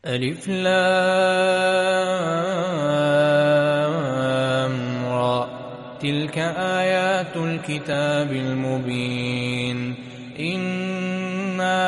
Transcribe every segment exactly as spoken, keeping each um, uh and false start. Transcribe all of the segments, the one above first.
ألف لام را. تلك آيات الكتاب المبين. إنا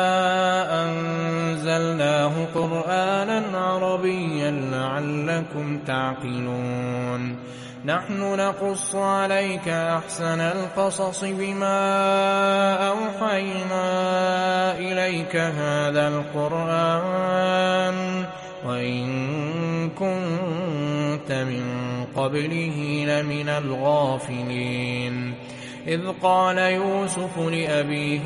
أنزلناه قرآنا عربيا لعلكم تعقلون. نحن نقص عليك أحسن القصص بما أوحينا إليك هذا القرآن وإن كنت من قبله لمن الغافلين. إذ قال يوسف لأبيه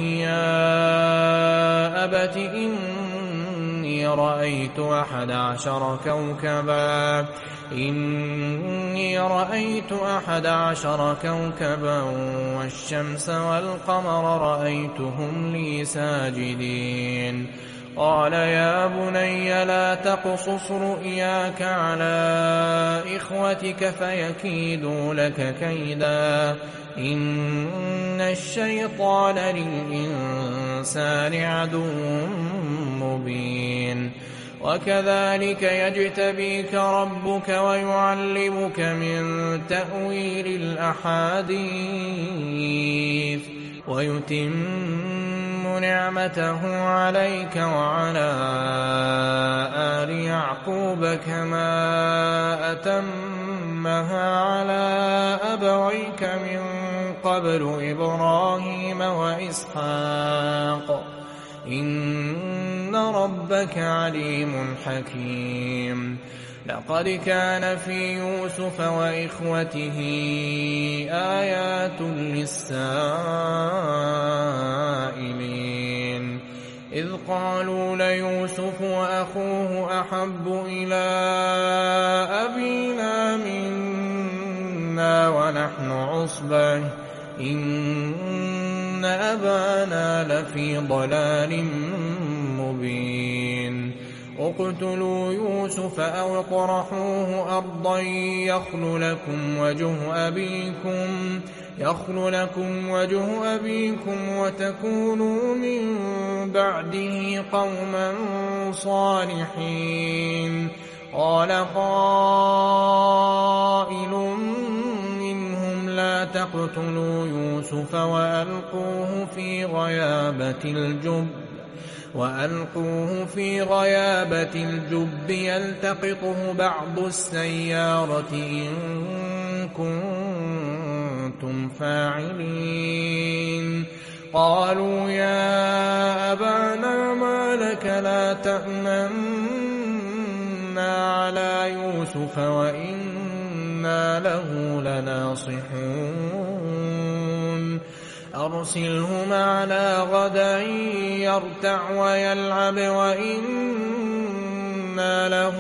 يا أبت إني رأيت أحد عشر كوكبا إني رأيت أحد عشر كوكبا والشمس والقمر رأيتهم لي ساجدين. قال يا بني لا تقصص رؤياك على إخوتك فيكيدوا لك كيدا إن الشيطان للإنسان عدو مبين. وكذلك يجتبيك ربك ويعلمك من تأويل الأحاديث ويتم نعمته عليك وعلى آل يعقوب كما أتمها على أبويك من قبل إبراهيم وإسحاق إن ربك عليم حكيم. لقد كان في يوسف وإخوته آيات للسائلين. إذ قالوا ليوسف وأخوه أحب إلى أبينا منا ونحن عصبة إن أبانا لفي ضلال مبين. اقتلوا يوسف أو اطرحوه أرضا يخل لكم وجه أبيكم يخل لكم وجه أبيكم وتكونوا من بعده قوما صالحين. قال قائل منهم لا تقتلوا يوسف وألقوه في غيابة الجب وألقوه في غيابة الجب يلتقطه بعض السيارة إن كنتم فاعلين. قالوا يا أبانا ما لك لا تأمنا على يوسف وإنا له لناصحون. أرسله معنا غدا يرتع ويلعب وإنا له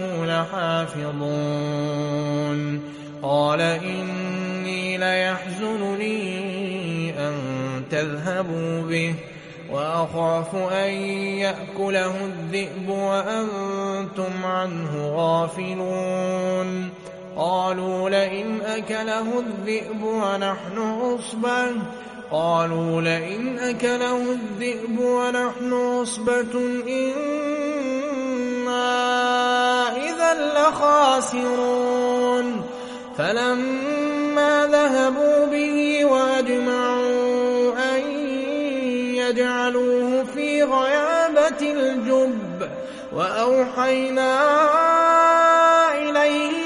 لحافظون. قال إني ليحزنني أن تذهبوا به وأخاف أن يأكله الذئب وأنتم عنه غافلون. قالوا لئن أكله الذئب ونحن عصبة قالوا لئن أكله الذئب ونحن عصبة إنا إذا لخاسرون. فلما ذهبوا به وأجمعوا أن يجعلوه في غيابة الجب وأوحينا إليه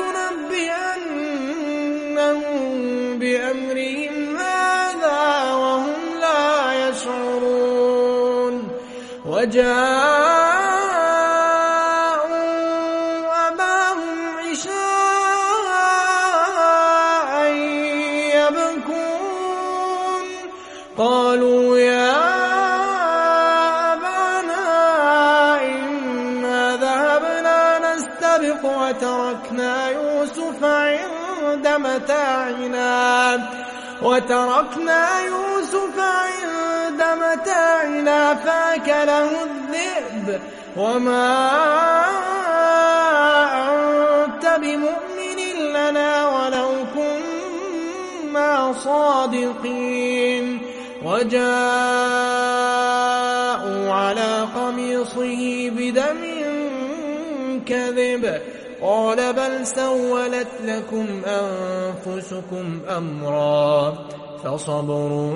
لتنبئنهم بأمرهم هذا وهم لا يشعرون. وجاءوا أباهم عشاء يبكون. قالوا يا أبانا إنا ذهبنا نستبق وتركنا يوسف عند متاعنا وتركنا يوسف عند متاعنا فأكله الذئب وما أنت بمؤمن لنا ولو كنا صادقين. وجاءوا على قميصه بدم كذب قال بل سولت لكم أنفسكم أمرا فصبر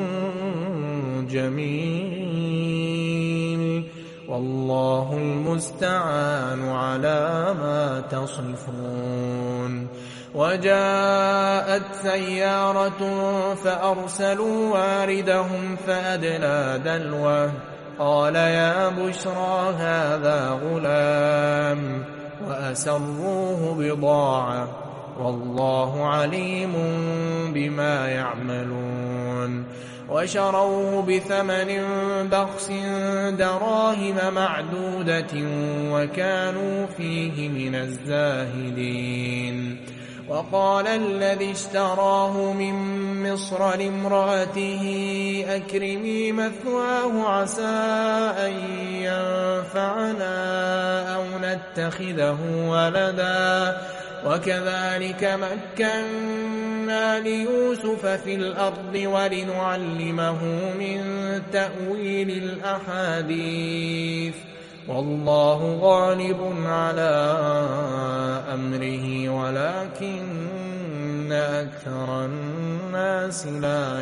جميل والله المستعان على ما تصفون. وجاءت سيارة فأرسلوا واردهم فأدلى دلوه قال يا بشرى هذا غلام وأسروه بضاعة والله عليم بما يعملون. وشروه بثمن بخس دراهم معدودة وكانوا فيه من الزاهدين. وقال الذي اشتراه من مصر لامرأته أكرمي مثواه عسى أن ينفعنا أو نتخذه ولدا وكذلك مكنا ليوسف في الأرض ولنعلمه من تأويل الأحاديث والله غالب على أمره ولكن أكثر الناس لا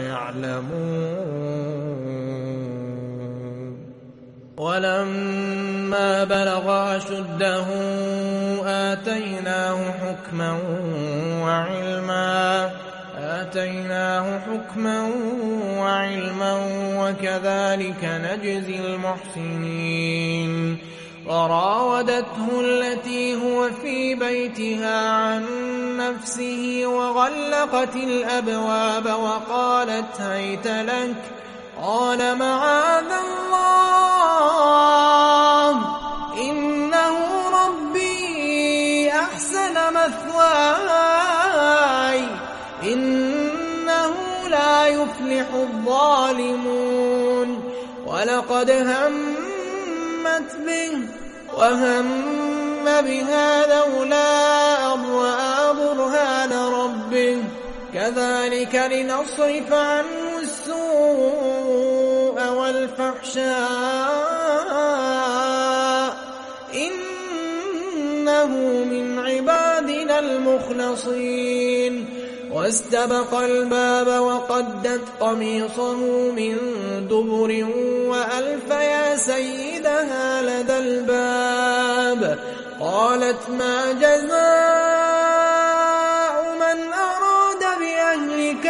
يعلمون. ولما بلغ أشده آتيناه حكما وعلما آتيناه حكما وعلما وكذلك نجزي المحسنين. وراودته التي هو في بيتها عن نفسه وغلقت الأبواب وقالت هيت لك قال معاذ الله إنه ربي أحسن مثواي إنه لا يفلح الظالمون. ولقد همت به وهم بها لولا أن رأى برهان ربه كذلك لنصرف عنه السوء والفحشاء إنه من عبادنا المخلصين. واستبق الباب وقدت قميصه من دبر وألف يا سيدها لدى الباب قالت ما جزاء من أراد بأهلك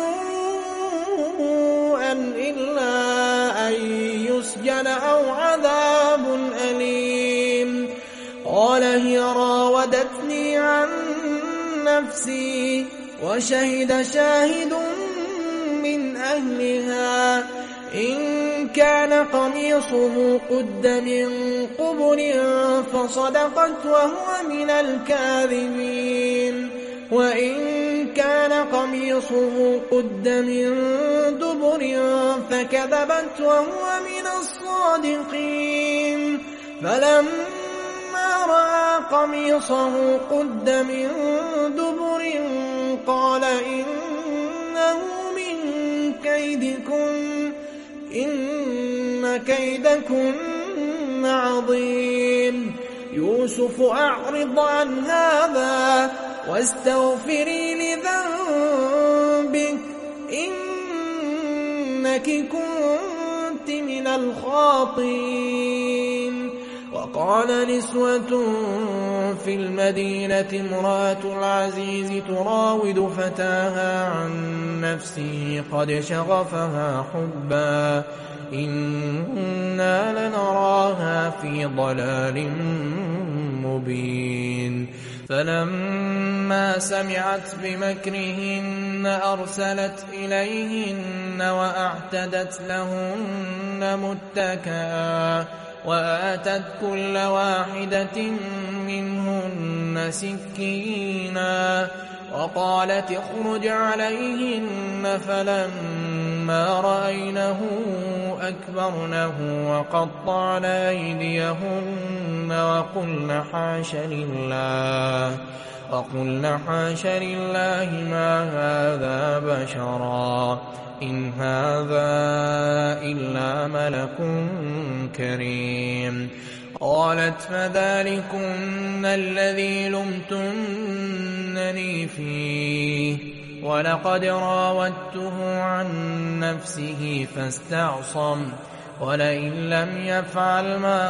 سوءا إلا أن يسجن أو عذاب أليم. قال هي راودتني عن نفسي وشهد شاهد من أهلها إن كان قميصه قد من قبل فصدقت وهو من الكاذبين وإن كان قميصه قد من دبر فكذبت وهو من الصادقين. فلما رأى قميصه قد من دبر قال إنه من كيدكن إن كيدكن عظيم. يوسف أعرض عن هذا واستغفري لذنبك إنك كنت من الخاطئين. وقال نسوة في المدينة امرأة العزيز تراود فتاها عن نفسه قد شغفها حبا إنا لنراها في ضلال مبين. فلما سمعت بمكرهن أرسلت إليهن وأعتدت لهن متكئا وآتت كل واحدة منهن سكينا وقالت اخرج عليهن. فلما رأينه أكبرنه وقطعن أيديهن وقلن حاش لله وقلن حاش لله ما هذا بشرا إن هذا إلا ملك كريم. قالت فذلكن الذي لمتنني فيه ولقد راودته عن نفسه فاستعصم ولئن لم يفعل ما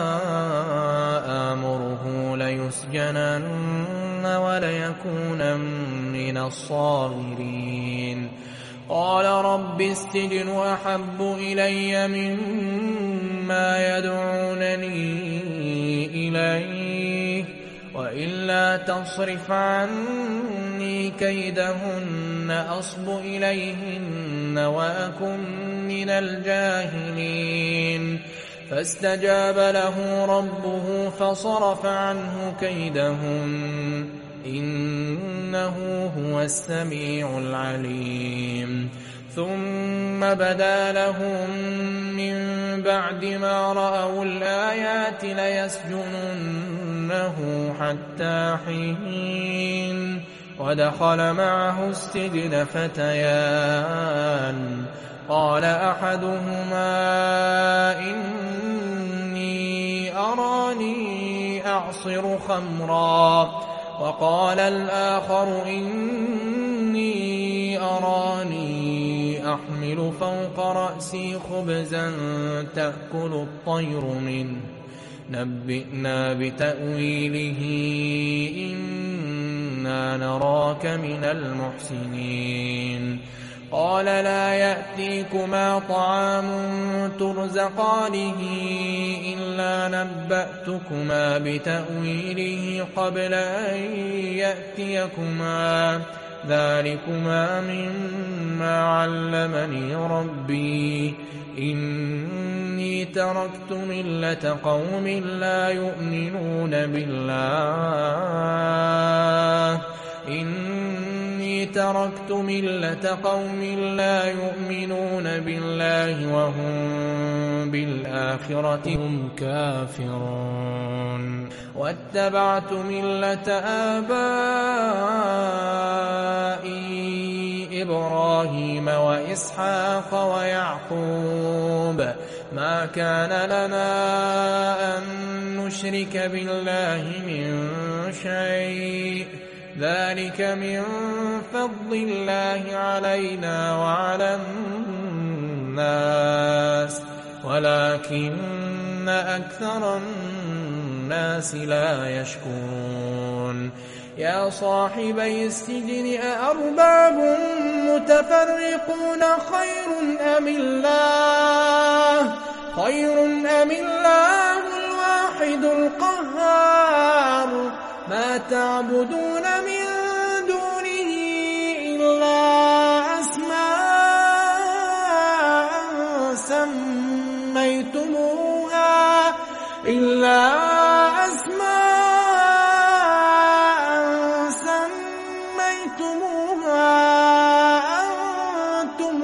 آمره ليسجنن وليكون من الصاغرين. قال رب السجن أحب إلي مما يدعونني إليه وإلا تصرف عني كيدهن أصب إليهن وأكن من الجاهلين. فاستجاب له ربه فصرف عنه كيدهن إنه هو السميع العليم. ثم بدا لهم من بعد ما رأوا الآيات ليسجننه حتى حين. ودخل معه السجن فتيان قال أحدهما إني أراني أعصر خمرا وقال الآخر إني أراني أحمل فوق رأسي خبزا تأكل الطير منه نبئنا بتأويله إنا نراك من المحسنين. قال لا يأتيكما طعام ترزقانه إلا نبأتكما بتأويله قبل أن يأتيكما ذلكما مما علمني ربي إني تركت ملة قوم لا يؤمنون بالله إني تركت ملة قوم لا يؤمنون بالله وهم بالآخرة هم كافرون. واتبعت ملة آبائي إبراهيم وإسحاق ويعقوب ما كان لنا أن نشرك بالله من شيء ذلك من فضل الله علينا وعلى الناس ولكن أكثر الناس لا يشكرون. يا صاحبي السجن أأرباب متفرقون خير أم الله خير أم الله الواحد القهار ما تعبدون من دونه إلا أسماء سميتموها إلا أسماء سميتموها أنتم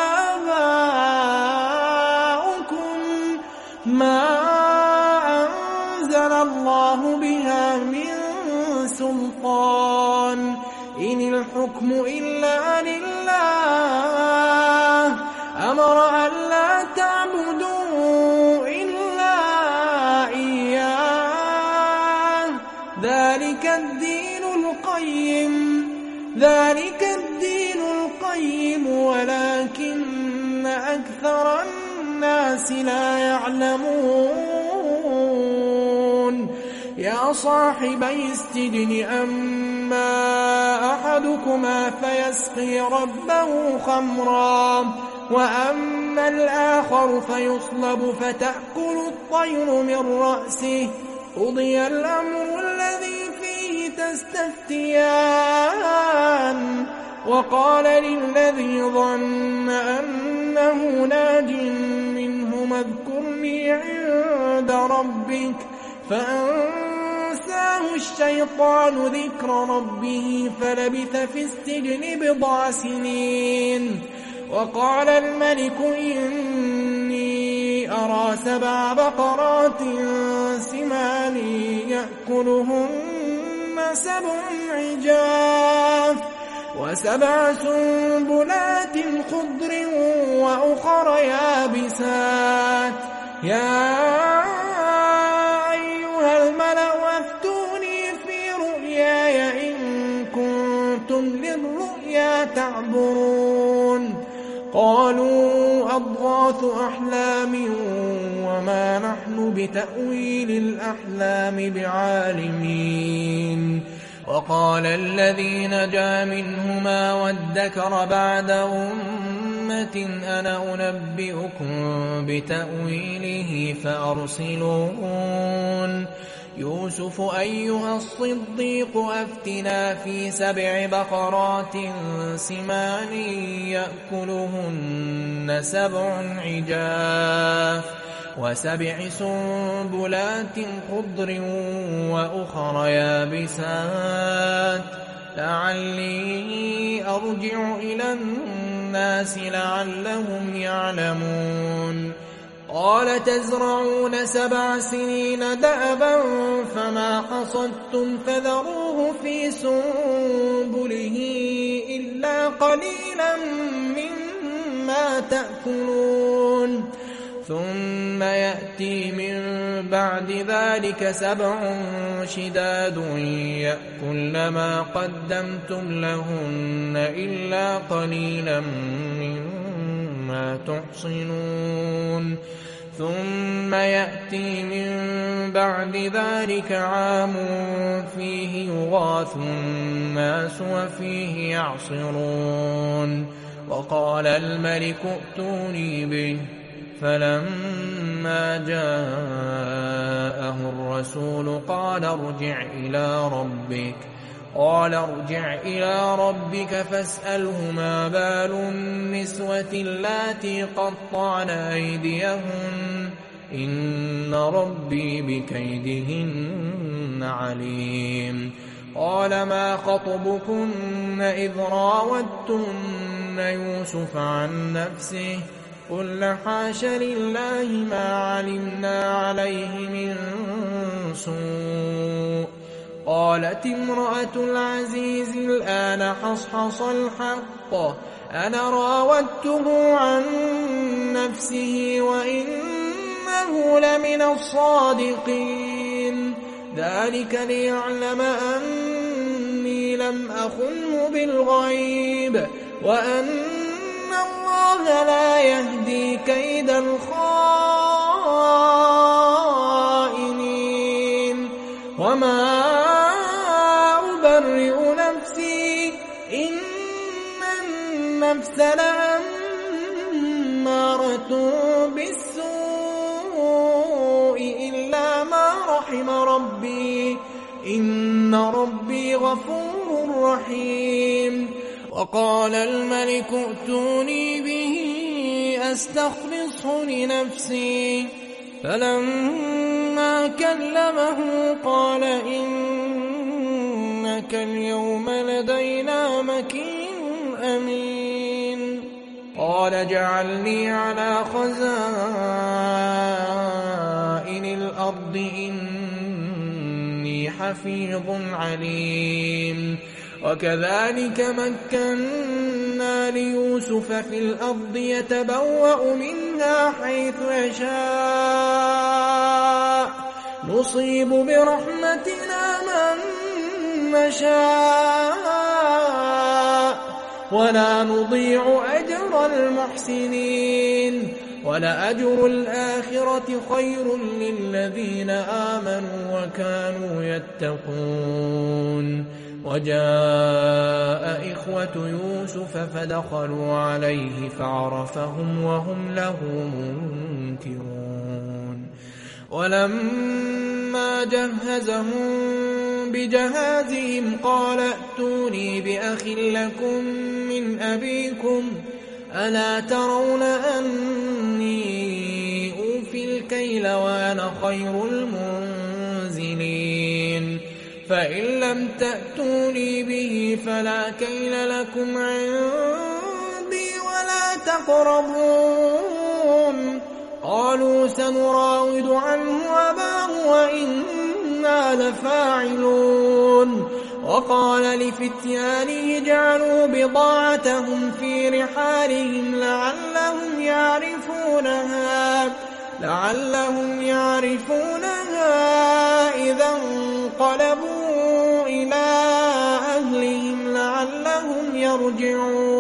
وآباؤكم ما أنزل الله بها من سلطان إن الحكم إلا لله أمر أن لا تعبدوا إلا إياه ذلك الدين القيم ذلك الدين القيم ولكن أكثر الناس لا يعلمون. يا صاحبي السجن أما أحدكما فيسقي ربه خمرا وأما الآخر فيصلب فتأكل الطير من رأسه قضي الأمر الذي فيه تستفتيان. وقال للذي ظن أنه ناج منهما اذكرني عند ربك فأنساه الشيطان ذكر ربه فلبث في السجن بضع سنين. وقال الملك إني أرى سبع بقرات سمان يأكلهن سبع عجاف وسبع سنبلات خضر وأخر يابسات يا تعبرون قالوا أضغاث أحلام وما نحن بتأويل الأحلام بعالمين وقال الذي نجا منهما وادكر بعد أمة أنا أنبئكم بتأويله فأرسلون يوسف أيها الصديق أفتنا في سبع بقرات سمان يأكلهن سبع عجاف وسبع سنبلات خضر وأخر يابسات لعلي أرجع إلى الناس لعلهم يعلمون قال تزرعون سبع سنين دأبا فما حصدتم فذروه في سنبله إلا قليلا مما تأكلون ثم يأتي من بعد ذلك سبع شداد يأكلن ما قدمتم لهن إلا قليلا مما تحصنون ثم يأتي من بعد ذلك عام فيه يغاث الناس وفيه يعصرون وقال الملك ائتوني به فلما جاءه الرسول قال ارجع إلى ربك قال ارجع إلى ربك فاسأله ما بال النسوة اللاتي قطعن أيديهن إن ربي بكيدهن عليم قال ما خطبكن إذ راوتن يوسف عن نفسه قل حاش لله ما علمنا عليه من سوء قالت امرأة العزيز الآن حصحص الحق أنا راودته عن نفسه وإنه لمن الصادقين ذلك ليعلم أني لم أخنه بالغيب وأن الله لا يهدي كيد الخائنين وما أبرئ نفسي إن النفس لأمارة بالسوء إلا ما رحم ربي إن ربي غفور رحيم وقال الملك ائتوني به أستخلصه لنفسي فلما كلمه قال إنك اليوم لدينا مكين أمين قال اجعلني على خزائن الأرض إني حفيظ عليم وكذلك مكنا ليوسف في الأرض يتبوأ منها حيث يشاء نصيب برحمتنا من نشاء ولا نضيع أجر المحسنين ولأجر الآخرة خير للذين آمنوا وكانوا يتقون وجاء إخوة يوسف فدخلوا عليه فعرفهم وهم له منكرون ولما جهزهم بجهازهم قال ائتوني بأخ لكم من أبيكم ألا ترون أني أوفي الكيل وأنا خير المنزلين فإن لم تأتوني به فلا كيل لكم عندي ولا تقربون قالوا سنراود عنه أباه وإنا لفاعلون وقال لفتيانه جعلوا بضاعتهم في رحالهم لعلهم يعرفونها لعلهم يعرفونها إذا انقلبوا إلى أهلهم لعلهم يرجعون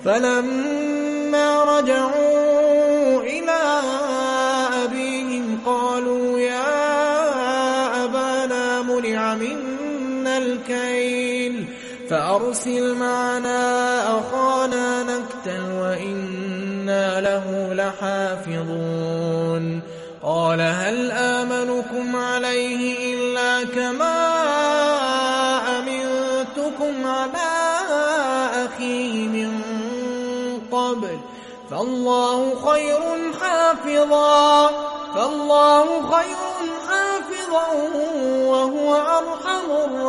فلما رجعوا إلى أبيهم قالوا يا أبانا منع منا الكيل فأرسل معنا أخانا نكتل وإنا له لحافظون قال هل آمنكم عليه إلا كما أمنتكم على أخيه من قبل فالله خير حافظا فالله خير حافظا وهو أرحم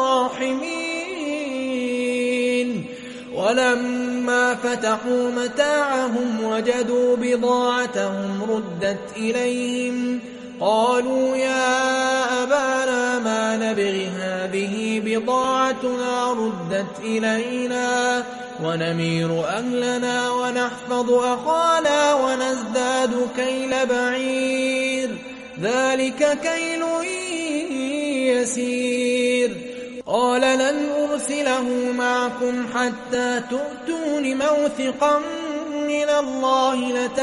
الراحمين ولما فتحوا متاعهم وجدوا بضاعتهم ردت إليهم قالوا يا أبانا ما نبغي هذه بضاعتنا ردت إلينا ونمير أهلنا ونحفظ أخانا ونزداد كيل بعير ذلك كيل يسير قال لن أرسله معكم حتى تؤتون موثقا من الله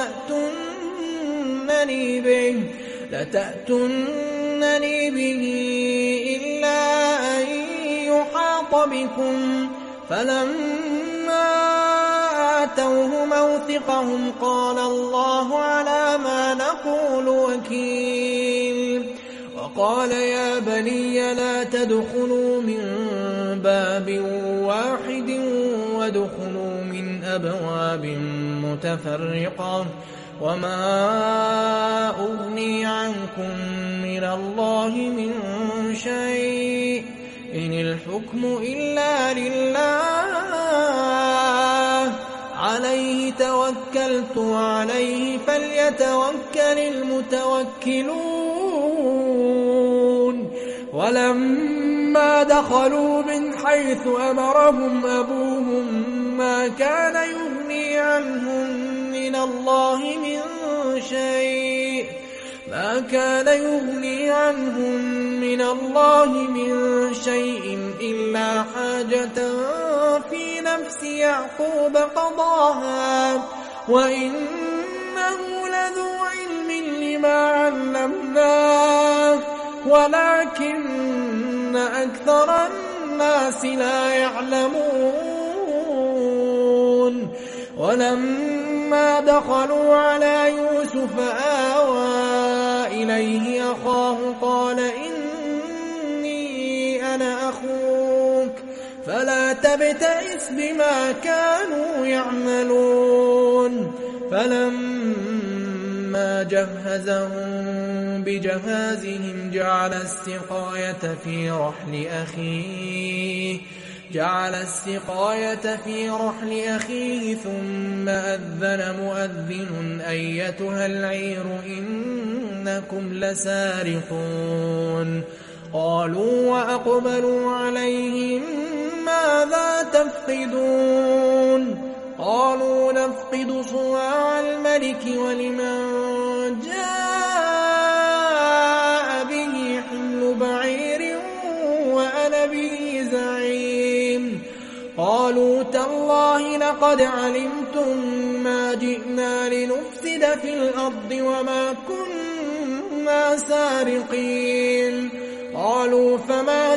لتأتونني به لتأتونني به إلا أن يحاط بكم فلما آتوه موثقهم قال الله على ما نقول وكيل وقال يا بني لا تدخلوا من باب واحد وادخلوا من أبواب متفرقة وما أغني عنكم من الله من شيء إن الحكم إلا لله عليه توكلت وعليه فليتوكل المتوكلون ولما دخلوا من حيث أمرهم أبوهم ما كان يغني عنهم من الله من شيء ما كان يغني عنهم من الله من شيء إلا حاجة في نفس يعقوب قضاها وإنه لذو علم لما علمناه ولكن أكثر الناس لا يعلمون ولما دخلوا على يوسف آوى إليه أخاه قال إني أنا أخوك فلا تبتئس بما كانوا يعملون فلما جهزهم بجهازهم جعل السقاية في رحل أخيه جعل السقاية في رحل أخيه ثم أذن مؤذن أيتها العير إنكم لسارقون قالوا وأقبلوا عليهم ماذا تفقدون قالوا نفقد صواع الملك ولمن جاء به حمل بعير وأنا به زعيم قالوا تالله لقد علمتم ما جئنا لنفسد في الأرض وما كنا سارقين قالوا فما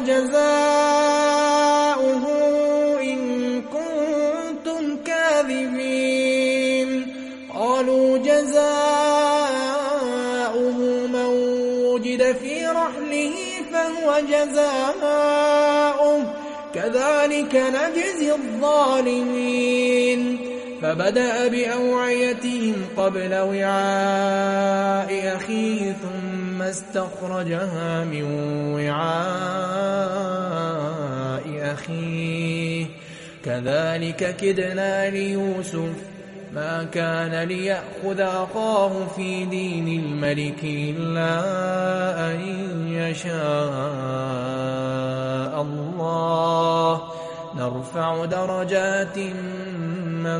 جزاؤه إن كنتم كاذبين قالوا جزاؤه من وجد في رحله فهو جزاؤه كذلك نجزي الظالمين فبدأ بأوعيتهم قبل وعاء أخيه ثم استخرجها من وعاء أخيه كذلك كدنا ليوسف ما كان ليأخذ أخاه في دين الملك إلا أن يشاء الله نرفع درجات من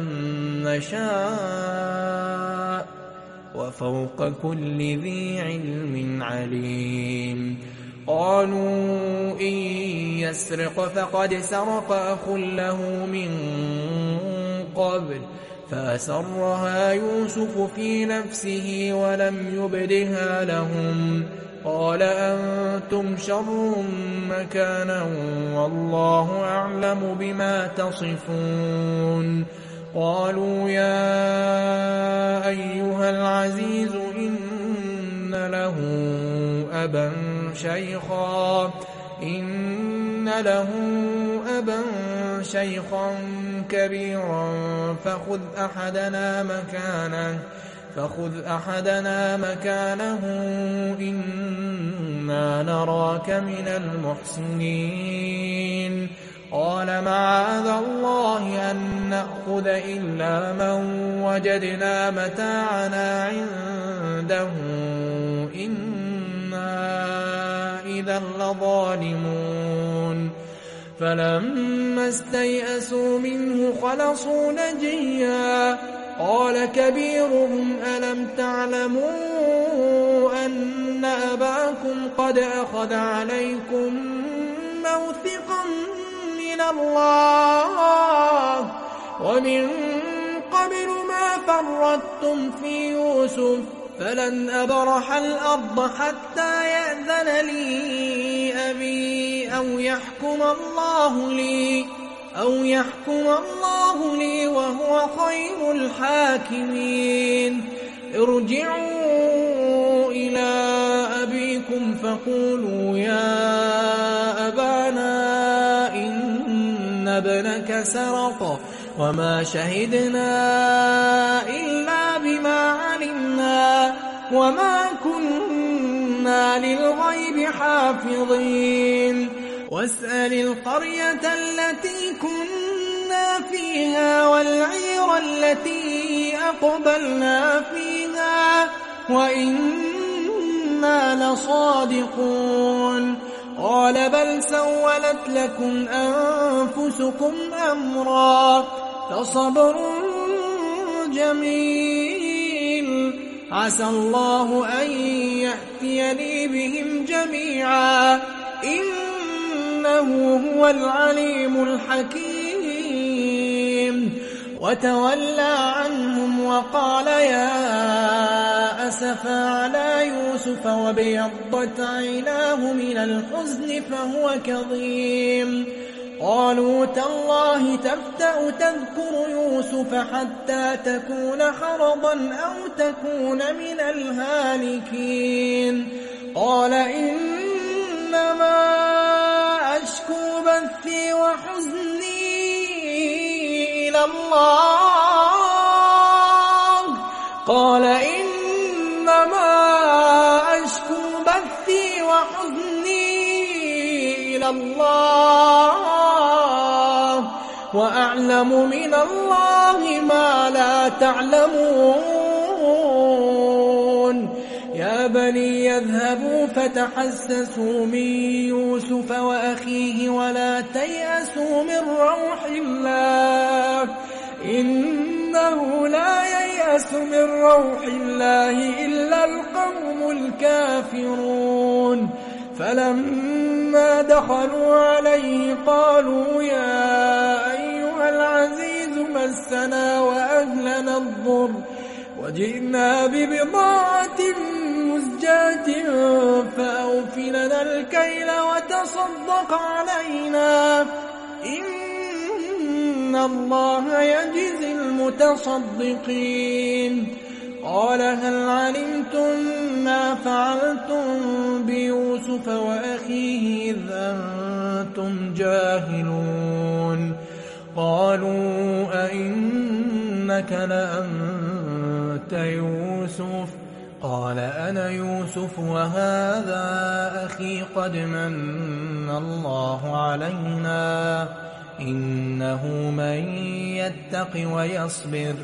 نشاء وفوق كل ذي علم عليم قالوا إن يسرق فقد سرق أخ له من قبل فأسرها يوسف في نفسه ولم يبدها لهم، قال أنتم شر مكانا والله أعلم بما تصفون. قالوا يا أيها العزيز إن له أبا شيخا إن له أبا شيخا كبيرا فخذ أحدنا مكانه فخذ أحدنا مكانه إنا نراك من المحسنين. قال معاذ الله أن نأخذ إلا من وجدنا متاعنا عنده إنا إذا لظالمون. فلما استيئسوا منه خلصوا نجيا قال كبيرهم ألم تعلموا أن أباكم قد أخذ عليكم موثقا من الله ومن قبل ما فرطتم في يوسف فلن أبرح الأرض حتى يأذن لي أبي أو يحكم الله لي أو يحكم الله لي وهو خير الحاكمين. ارجعوا إلى أبيكم فقولوا يا أبانا إن ابنك سرق وما شهدنا إلا بما علمنا وما كنا للغيب حافظين. واسأل القرية التي كنا فيها والعير التي أقبلنا فيها وإنا لصادقون. قال بل سولت لكم أنفسكم أمرا فصبر جميل عسى الله أن يأتيني بهم جميعا إنه هو العليم الحكيم. وتولى عنهم وقال يا أسفا على يوسف وابيضت عيناه من الحزن فهو كظيم. قالوا تالله تفتأ تذكر يوسف حتى تكون حرضا أو تكون من الهالكين. قال إنما أشكو بثي وحزني إلى الله قال إنما أشكو بثي وحزني إلى الله وأعلم من الله ما لا تعلمون. يا بني يذهبوا فتحسسوا من يوسف وأخيه ولا تيأسوا من روح الله إنه لا ييأس من روح الله إلا القوم الكافرون. فلما دخلوا عليه قالوا يا أيها العزيز مسنا وأهلنا الضر وجئنا ببضاعة مزجاة فأوف لنا الكيل وتصدق علينا إن الله يجزي المتصدقين. قال هل علمتم ما فعلتم بيوسف وأخيه إذ أنتم جاهلون؟ قالوا أئنك لأنت يوسف؟ قال أنا يوسف وهذا أخي قد من الله علينا إنه من يتق ويصبر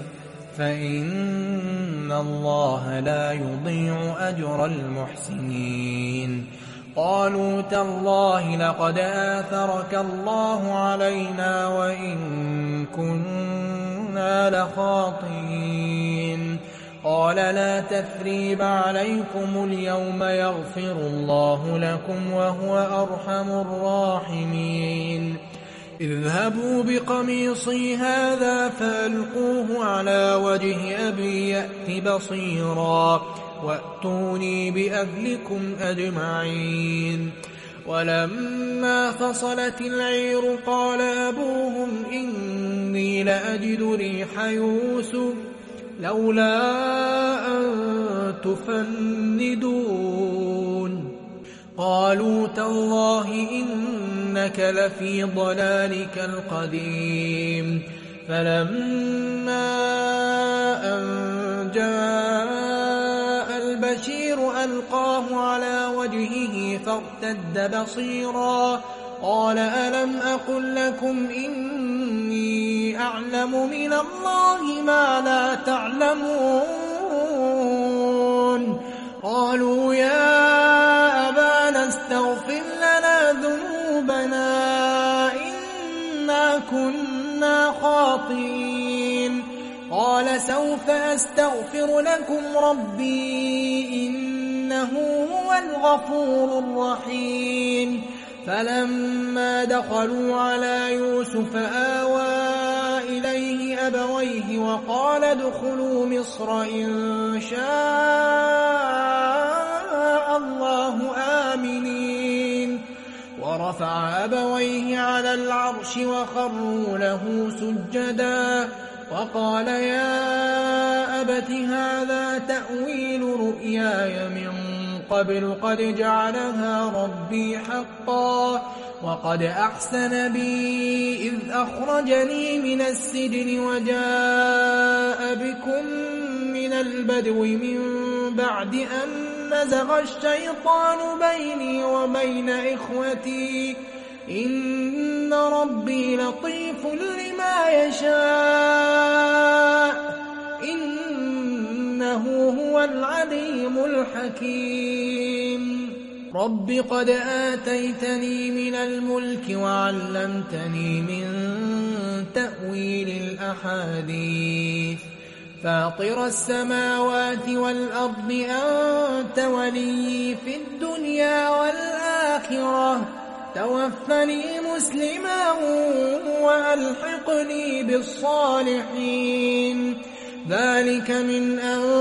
فإن الله لا يضيع أجر المحسنين. قالوا تالله لقد آثرك الله علينا وإن كنا لخاطئين. قال لا تثريب عليكم اليوم يغفر الله لكم وهو أرحم الراحمين. اذهبوا بقميصي هذا فألقوه على وجه أبي يأت بصيرا وأتوني بأهلكم أجمعين. ولما فصلت العير قال أبوهم إني لأجد ريح يوسف لولا أن تفندون. قالوا تالله إنك لفي ضلالك القديم. فلما أن جاء البشير ألقاه على وجهه فارتد بصيرا قال ألم أقل لكم إني أعلم من الله ما لا تعلمون. قالوا يا أبانا استغفر لنا ذنوبنا إنا كنا خاطئين. قال سوف أستغفر لكم ربي إنه هو الغفور الرحيم. فلما دخلوا على يوسف آوى إليه أبويه وقال ادخلوا مصر إن شاء الله آمنين. ورفع أبويه على العرش وخروا له سجدا وقال يا أبت هذا تأويل رؤياي من قبل قد جعلها ربي حقا وقد أحسن بي إذ أخرجني من السجن وجاء بكم من البدو من بعد أن نزغ الشيطان بيني وبين إخوتي إن ربي لطيف لما يشاء إنه هو العليم الحكيم. رب قد آتيتني من الملك وعلمتني من تأويل الأحاديث فاطر السماوات والأرض أنت ولي في الدنيا والآخرة توفني مسلما وألحقني بالصالحين. ذلك من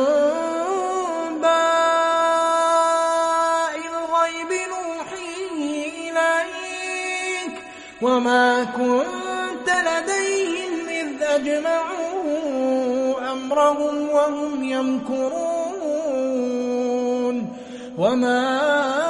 أنباء الغيب نوحيه إليك وما كنت لديهم إذ أجمعوا أمرهم وهم يمكرون. وما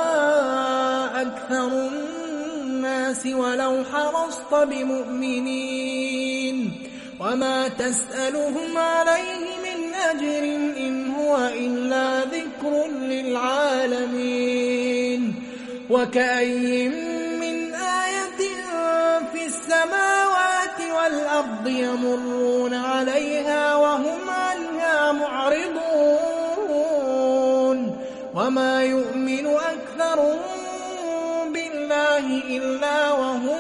أكثر الناس ولو حرصت بمؤمنين وما تسألهم عليه من أجر إن هو إلا ذكر للعالمين. وكأي من آية في السماوات والأرض يمرون عليها وهم عنها معرضون وما يؤمن أكثرهم بالله إلا وهم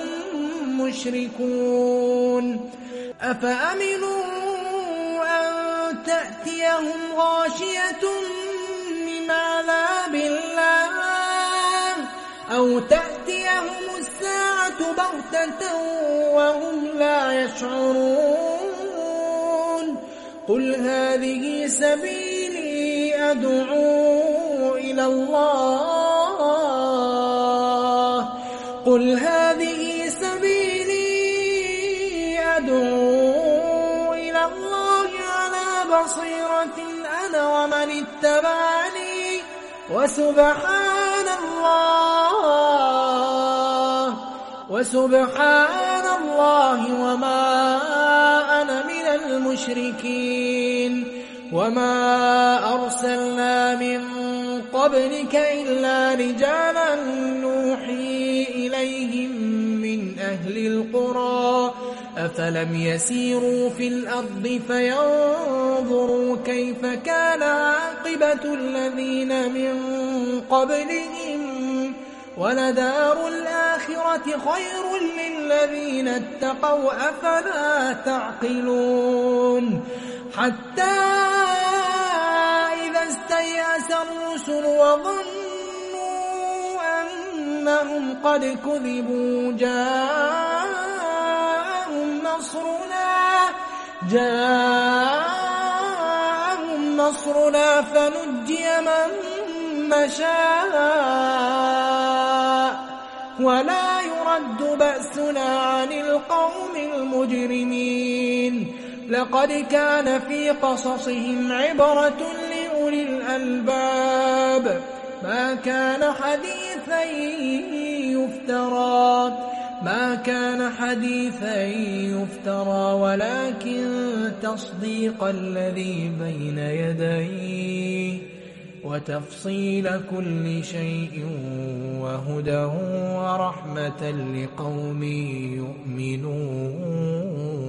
مشركون. أفأمنوا أن تأتيهم غاشية من عذاب الله أو تأتيهم الساعة بغتة وهم لا يشعرون. قل هذه سبيلي أدعو إلى الله قل هذه سبيلي أدعو إلى الله على بصيرة أنا ومن اتبعني وسبحان الله وسبحان الله وما أنا من المشركين. وما أرسلنا من قبلك إلا رجالا نوحي إليهم من أهل القرى أفلم يسيروا في الأرض فينظروا كيف كان عاقبة الذين من قبلهم ولدار الآخرة خير للذين اتقوا أفلا تعقلون. حتى إذا استيأس الرسل وظنوا أنهم قد كذبوا جاءوا نصرنا جاءهم نصرنا فنجي من نشاء ولا يرد بأسنا عن القوم المجرمين لقد كان في قصصهم عبرة لأولي الألباب ما كان حديثا يفترى ما كان حديثا يفترى ولكن تصديق الذي بين يديه وتفصيل كل شيء وهدى ورحمة لقوم يؤمنون.